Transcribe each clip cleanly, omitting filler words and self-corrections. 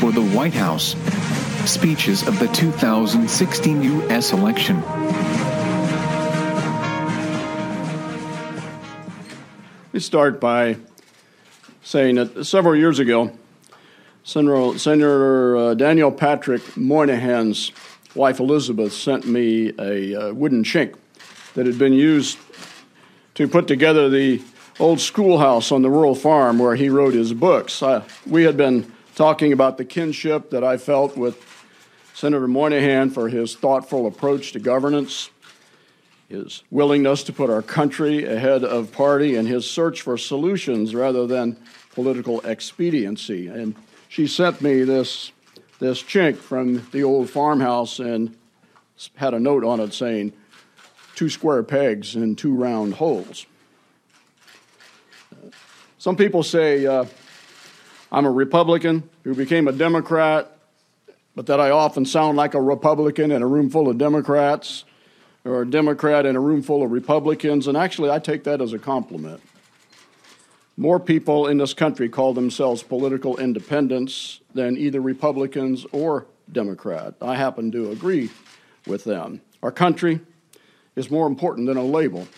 for the White House. Speeches of the 2016 U.S. election. We start by saying that several years ago, Senator Daniel Patrick Moynihan's wife Elizabeth sent me a wooden chink that had been used to put together the old schoolhouse on the rural farm where he wrote his books. We had been talking about the kinship that I felt with Senator Moynihan for his thoughtful approach to governance, his willingness to put our country ahead of party, and his search for solutions rather than political expediency. And she sent me this chink from the old farmhouse and had a note on it saying, 2 square pegs and 2 round holes. Some people say I'm a Republican who became a Democrat, but that I often sound like a Republican in a room full of Democrats, or a Democrat in a room full of Republicans, and actually I take that as a compliment. More people in this country call themselves political independents than either Republicans or Democrat. I happen to agree with them. Our country is more important than a label.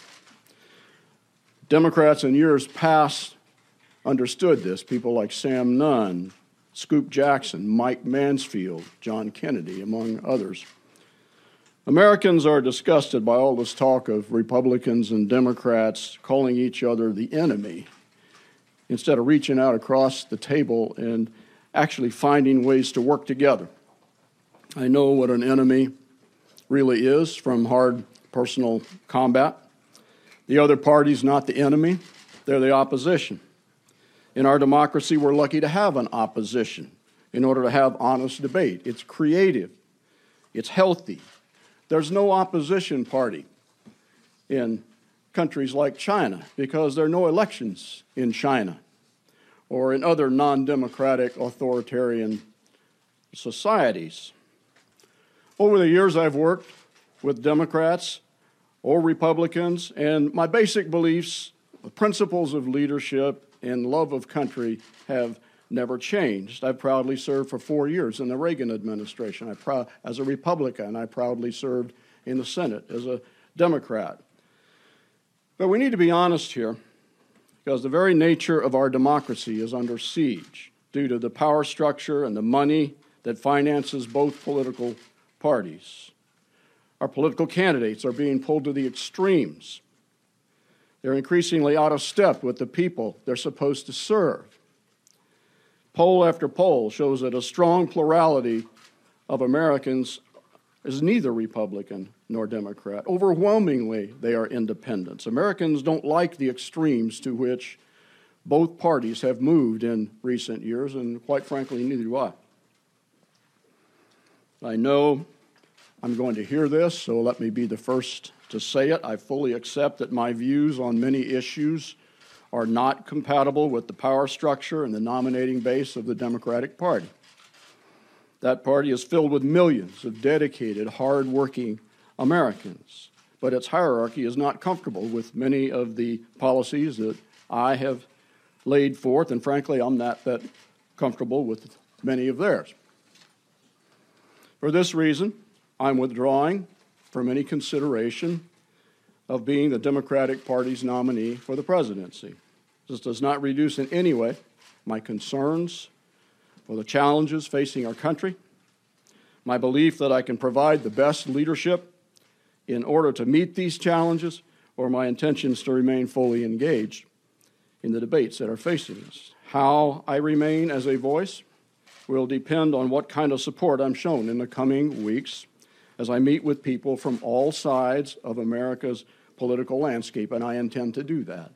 Democrats in years past understood this. People like Sam Nunn, Scoop Jackson, Mike Mansfield, John Kennedy, among others. Americans are disgusted by all this talk of Republicans and Democrats calling each other the enemy, instead of reaching out across the table and actually finding ways to work together. I know what an enemy really is from hard personal combat. The other party's not the enemy, they're the opposition. In our democracy, we're lucky to have an opposition in order to have honest debate. It's creative, it's healthy. There's no opposition party in countries like China because there are no elections in China or in other non-democratic authoritarian societies. Over the years, I've worked with Democrats or Republicans, and my basic beliefs, the principles of leadership and love of country have never changed. I proudly served for 4 years in the Reagan administration. As a Republican, I proudly served in the Senate as a Democrat. But we need to be honest here, because the very nature of our democracy is under siege due to the power structure and the money that finances both political parties. Our political candidates are being pulled to the extremes. They're increasingly out of step with the people they're supposed to serve. Poll after poll shows that a strong plurality of Americans is neither Republican nor Democrat. Overwhelmingly, they are independents. Americans don't like the extremes to which both parties have moved in recent years, and quite frankly, neither do I. I know I'm going to hear this, so let me be the first to say it. I fully accept that my views on many issues are not compatible with the power structure and the nominating base of the Democratic Party. That party is filled with millions of dedicated, hard-working Americans, but its hierarchy is not comfortable with many of the policies that I have laid forth, and frankly, I'm not that comfortable with many of theirs. For this reason, I'm withdrawing from any consideration of being the Democratic Party's nominee for the presidency. This does not reduce in any way my concerns for the challenges facing our country, my belief that I can provide the best leadership in order to meet these challenges, or my intentions to remain fully engaged in the debates that are facing us. How I remain as a voice will depend on what kind of support I'm shown in the coming weeks as I meet with people from all sides of America's political landscape, and I intend to do that.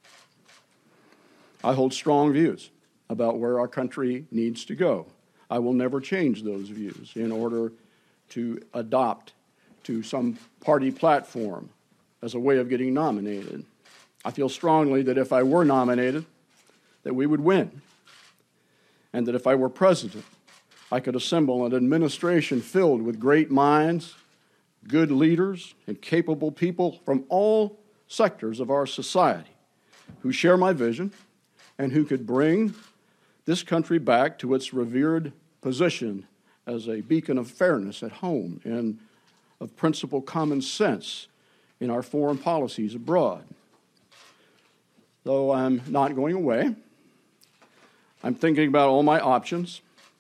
I hold strong views about where our country needs to go. I will never change those views in order to adopt to some party platform as a way of getting nominated. I feel strongly that if I were nominated, that we would win, and that if I were president, I could assemble an administration filled with great minds, good leaders, and capable people from all sectors of our society who share my vision and who could bring this country back to its revered position as a beacon of fairness at home and of principled common sense in our foreign policies abroad. Though I'm not going away, I'm thinking about all my options.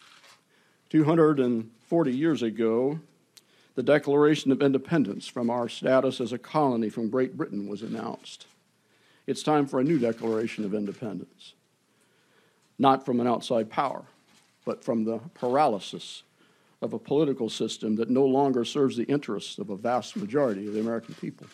240 years ago, the Declaration of Independence from our status as a colony from Great Britain was announced. It's time for a new Declaration of Independence, not from an outside power, but from the paralysis of a political system that no longer serves the interests of a vast majority of the American people.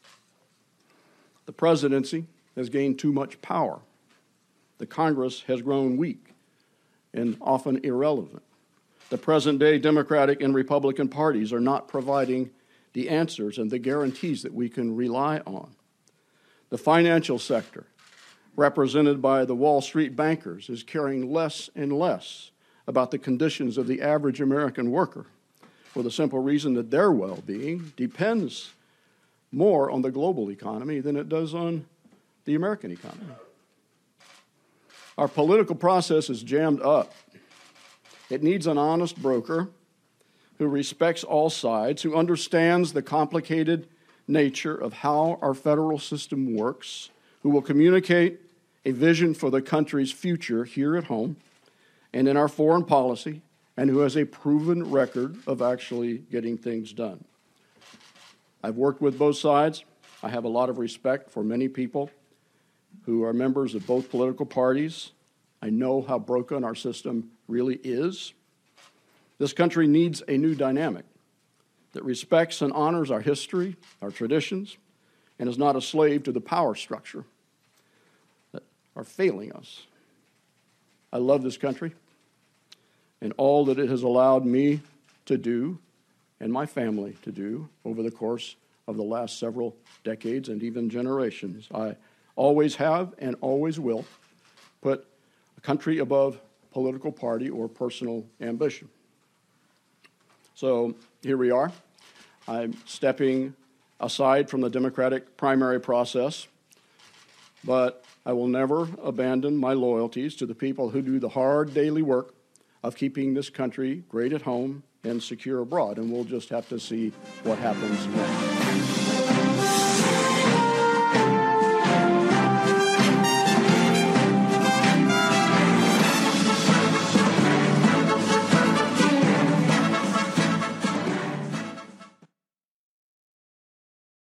The presidency has gained too much power. The Congress has grown weak and often irrelevant. The present-day Democratic and Republican parties are not providing the answers and the guarantees that we can rely on. The financial sector, represented by the Wall Street bankers, is caring less and less about the conditions of the average American worker, for the simple reason that their well-being depends more on the global economy than it does on the American economy. Our political process is jammed up. It needs an honest broker who respects all sides, who understands the complicated nature of how our federal system works, who will communicate a vision for the country's future here at home and in our foreign policy, and who has a proven record of actually getting things done. I've worked with both sides. I have a lot of respect for many people who are members of both political parties. I know how broken our system really is. This country needs a new dynamic that respects and honors our history, our traditions, and is not a slave to the power structure that are failing us. I love this country and all that it has allowed me to do and my family to do over the course of the last several decades and even generations. I always have and always will put a country above political party or personal ambition. So here we are. I'm stepping aside from the Democratic primary process, but I will never abandon my loyalties to the people who do the hard daily work of keeping this country great at home and secure abroad, and we'll just have to see what happens next.